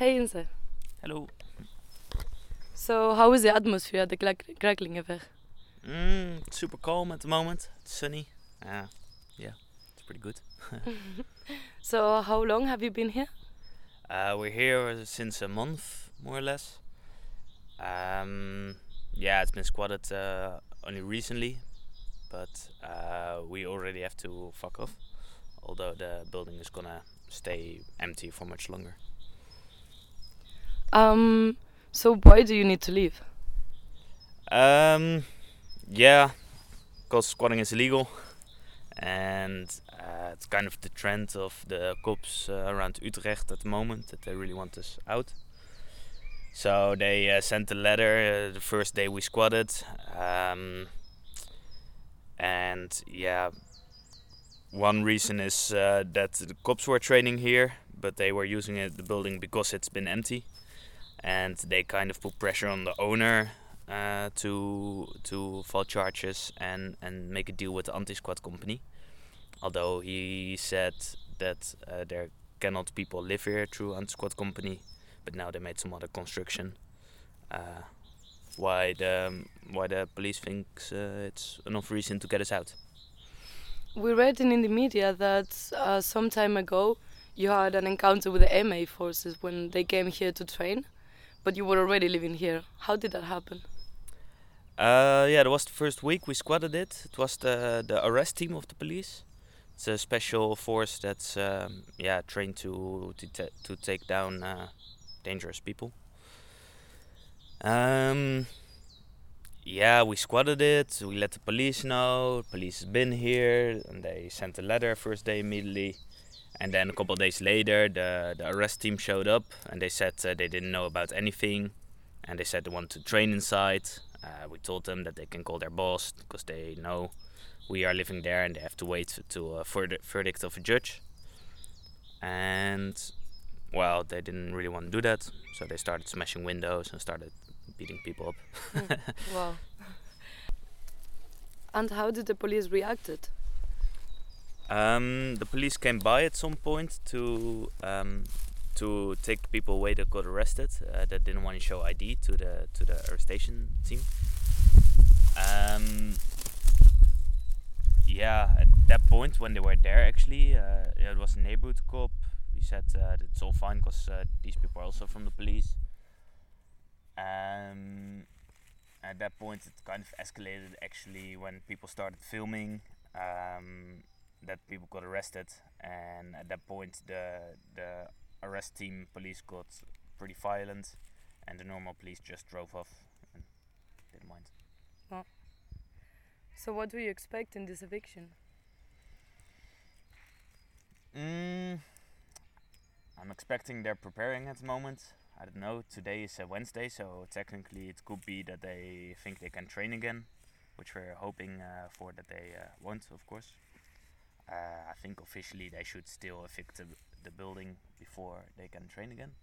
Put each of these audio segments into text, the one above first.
Hey Inse. Hello. So how is the atmosphere at the Kraklingenweg? Super calm at the moment. It's sunny. Yeah, it's pretty good. So how long have you been here? We're here since a month, more or less. Yeah, it's been squatted only recently, but we already have to fuck off. Although the building is gonna stay empty for much longer. So why do you need to leave? Yeah, because squatting is illegal, and it's kind of the trend of the cops around Utrecht at the moment that they really want us out. So they sent a letter the first day we squatted, and yeah, one reason is that the cops were training here, but they were using the building because it's been empty, and they kind of put pressure on the owner to file charges and make a deal with the anti-squat company. Although he said that there cannot people live here through anti-squat company, but now they made some other construction. Why the police thinks it's enough reason to get us out. We read in the media that some time ago you had an encounter with the MA forces when they came here to train, but you were already living here. How did that happen? Yeah, that was the first week we squatted it. It was the arrest team of the police. It's a special force that's trained to take down dangerous people. Yeah, we squatted it. We let the police know. Police has been here, and they sent a letter first day immediately. And then a couple of days later, the arrest team showed up, and they said they didn't know about anything, and they said they want to train inside. We told them that they can call their boss because they know we are living there, and they have to wait to a verdict of a judge. And well, they didn't really want to do that, so they started smashing windows and started beating people up. Wow. And how did the police reacted? The police came by at some point to take the people away that got arrested that didn't want to show ID to the arrestation team. Yeah, at that point when they were there, actually, it was a neighborhood cop. We said that it's all fine because these people are also from the police. At that point, it kind of escalated actually when people started filming. That people got arrested, and at that point the arrest team police got pretty violent, and the normal police just drove off and didn't mind. Well, so what do you expect in this eviction? I'm expecting they're preparing at the moment. I don't know, today is a Wednesday, so technically it could be that they think they can train again, which we're hoping for that they won't, of course. I think officially they should still evict the building before they can train again.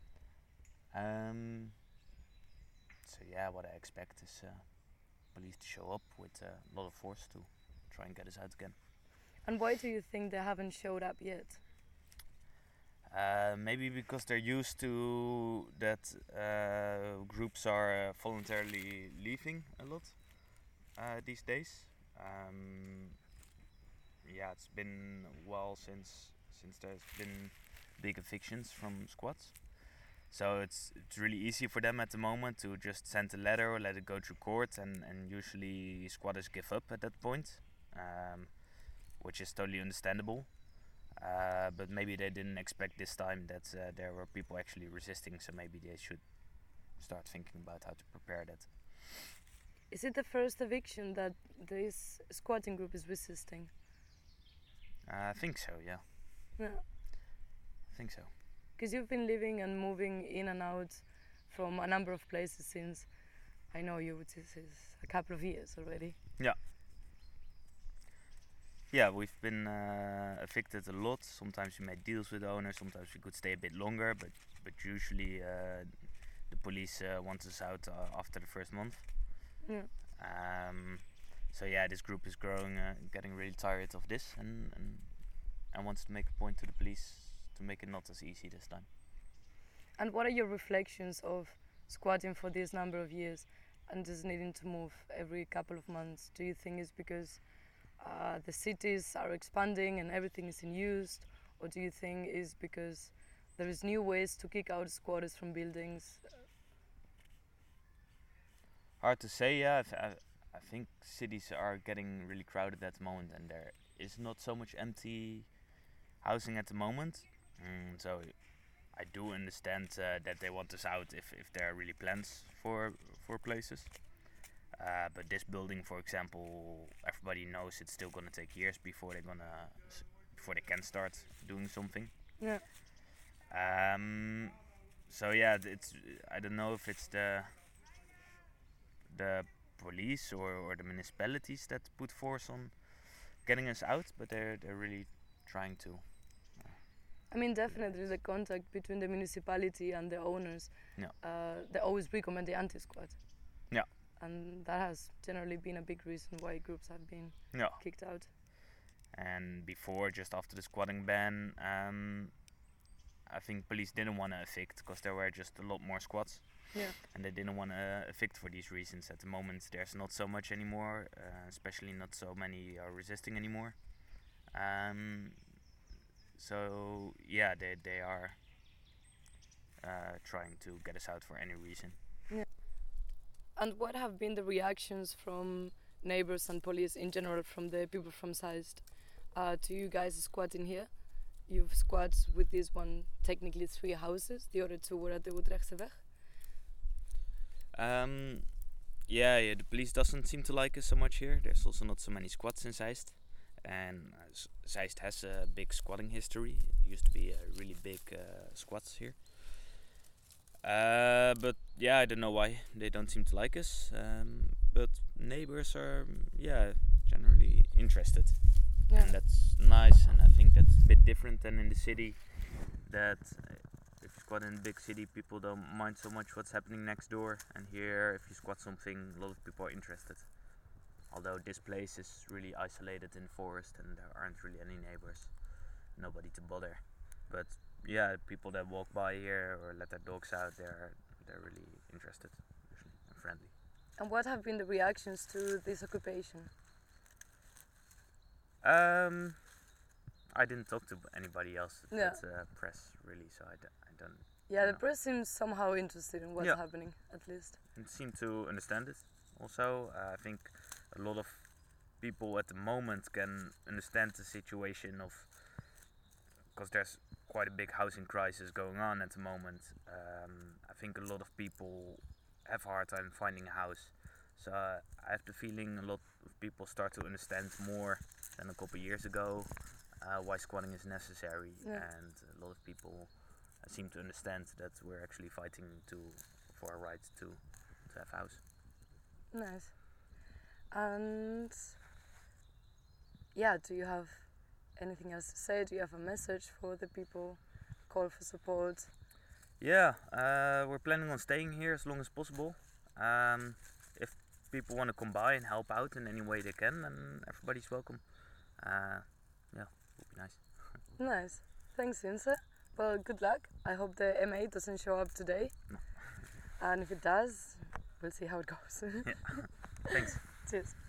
So yeah, what I expect is police to show up with a lot of force to try and get us out again. And why do you think they haven't showed up yet? Maybe because they're used to that groups are voluntarily leaving a lot these days. Yeah, it's been a while since there's been big evictions from squads. So it's really easy for them at the moment to just send a letter or let it go through court, and usually squatters give up at that point, which is totally understandable. But maybe they didn't expect this time that there were people actually resisting, so maybe they should start thinking about how to prepare that. Is it the first eviction that this squatting group is resisting? I think so, yeah. Yeah. I think so. Because you've been living and moving in and out from a number of places since, I know you, this is a couple of years already. Yeah, we've been evicted a lot. Sometimes we made deals with the owner, sometimes we could stay a bit longer, but usually the police want us out after the first month. Yeah. So yeah, this group is growing, getting really tired of this, and wants to make a point to the police to make it not as easy this time. And what are your reflections of squatting for this number of years and just needing to move every couple of months? Do you think it's because the cities are expanding and everything is in use, or do you think it's because there is new ways to kick out squatters from buildings? Hard to say. Yeah, I think cities are getting really crowded at the moment, and there is not so much empty housing at the moment. So I do understand that they want us out if there are really plans for places. But this building, for example, everybody knows it's still gonna take years before before they can start doing something. Yeah. So yeah, it's I don't know if it's the police or the municipalities that put force on getting us out, but they're really trying to. I mean, definitely the contact between the municipality and the owners. Yeah. They always recommend the anti-squat. Yeah. And that has generally been a big reason why groups have been Yeah. kicked out. And before, just after the squatting ban, I think police didn't want to evict because there were just a lot more squats. Yeah. And they didn't want to evict for these reasons. At the moment, there's not so much anymore, especially not so many are resisting anymore. So yeah, they are trying to get us out for any reason. Yeah. And what have been the reactions from neighbors and police in general, from the people from Zeist, to you guys squatting here? You've squatted with this one, technically 3 houses. The other 2 were at the Utrechtse Weg. Yeah, the police doesn't seem to like us so much here. There's also not so many squats in Zeist. And Zeist has a big squatting history. It used to be really big squats here. But yeah, I don't know why they don't seem to like us. But neighbors are, generally interested. Yeah. And that's nice, and I think that's a bit different than in the city. That if you squat in a big city, people don't mind so much what's happening next door. And here, if you squat something, a lot of people are interested. Although this place is really isolated in forest and there aren't really any neighbors, nobody to bother. But yeah, people that walk by here or let their dogs out, they're really interested and friendly. And what have been the reactions to this occupation? I didn't talk to anybody else at the press really, so I don't. Yeah, the press seems somehow interested in what's happening, at least. And seem to understand it. Also, I think a lot of people at the moment can understand the situation of, because there's quite a big housing crisis going on at the moment. I think a lot of people have a hard time finding a house. So I have the feeling a lot of people start to understand more than a couple of years ago why squatting is necessary, and a lot of people seem to understand that we're actually fighting for our right to have a house. Nice. And yeah, do you have anything else to say? Do you have a message for the people? Call for support? Yeah, we're planning on staying here as long as possible. If people want to come by and help out in any way they can, then everybody's welcome. Would be nice. Nice. Thanks, Vince. Well, good luck. I hope the MA doesn't show up today. No. And if it does, we'll see how it goes. Yeah. Thanks. Cheers.